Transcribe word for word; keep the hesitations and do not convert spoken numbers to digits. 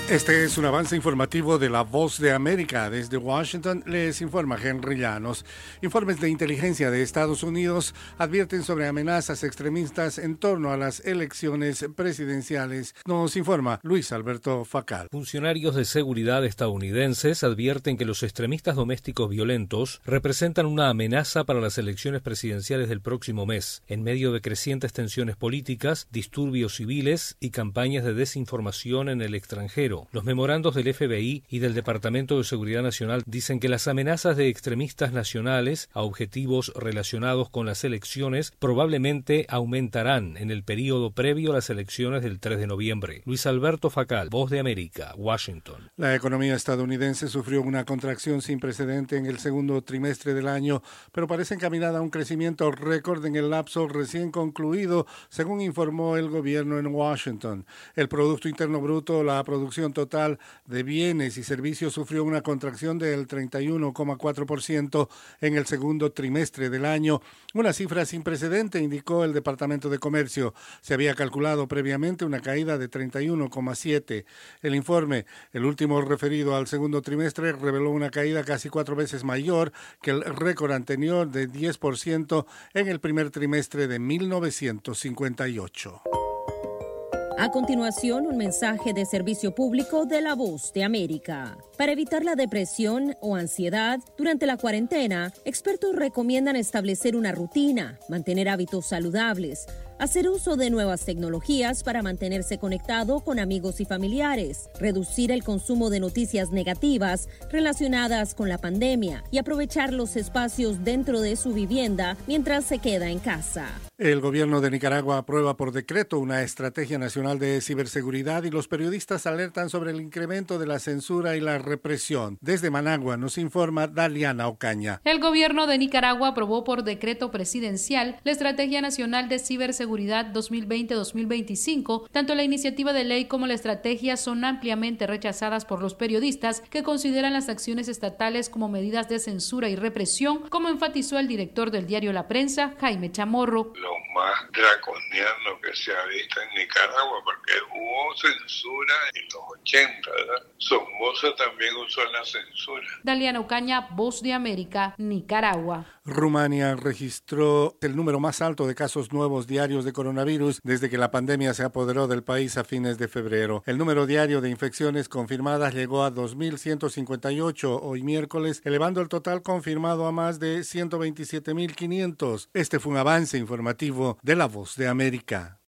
Este es un avance informativo de La Voz de América. Desde Washington les informa Henry Llanos. Informes de inteligencia de Estados Unidos advierten sobre amenazas extremistas en torno a las elecciones presidenciales. Nos informa Luis Alberto Facal. Funcionarios de seguridad estadounidenses advierten que los extremistas domésticos violentos representan una amenaza para las elecciones presidenciales del próximo mes, en medio de crecientes tensiones políticas, disturbios civiles y campañas de desinformación en el extranjero. Los memorandos del F B I y del Departamento de Seguridad Nacional dicen que las amenazas de extremistas nacionales a objetivos relacionados con las elecciones probablemente aumentarán en el período previo a las elecciones del tres de noviembre. Luis Alberto Facal, Voz de América, Washington. La economía estadounidense sufrió una contracción sin precedente en el segundo trimestre del año, pero parece encaminada a un crecimiento récord en el lapso recién concluido, según informó el gobierno en Washington. El Producto Interno Bruto, la producción total de bienes y servicios sufrió una contracción del treinta y uno coma cuatro por ciento en el segundo trimestre del año, una cifra sin precedente, indicó el Departamento de Comercio. Se había calculado previamente una caída de treinta y uno coma siete por ciento. El informe, el último referido al segundo trimestre, reveló una caída casi cuatro veces mayor que el récord anterior de diez por ciento en el primer trimestre de mil novecientos cincuenta y ocho. A continuación, un mensaje de servicio público de La Voz de América. Para evitar la depresión o ansiedad durante la cuarentena, expertos recomiendan establecer una rutina, mantener hábitos saludables, hacer uso de nuevas tecnologías para mantenerse conectado con amigos y familiares, reducir el consumo de noticias negativas relacionadas con la pandemia y aprovechar los espacios dentro de su vivienda mientras se queda en casa. El gobierno de Nicaragua aprueba por decreto una estrategia nacional de ciberseguridad y los periodistas alertan sobre el incremento de la censura y la represión. Desde Managua nos informa Daliana Ocaña. El gobierno de Nicaragua aprobó por decreto presidencial la Estrategia Nacional de Ciberseguridad dos mil veinte a dos mil veinticinco. Tanto la iniciativa de ley como la estrategia son ampliamente rechazadas por los periodistas que consideran las acciones estatales como medidas de censura y represión, como enfatizó el director del diario La Prensa, Jaime Chamorro. Lo más draconiano que se ha visto en Nicaragua, porque hubo censura en los ochenta, ¿verdad? Somoza también usó la censura. Daliana Ocaña, Voz de América, Nicaragua. Rumania registró el número más alto de casos nuevos diarios de coronavirus desde que la pandemia se apoderó del país a fines de febrero. El número diario de infecciones confirmadas llegó a dos mil ciento cincuenta y ocho hoy miércoles, elevando el total confirmado a más de ciento veintisiete mil quinientos. Este fue un avance informativo de La Voz de América.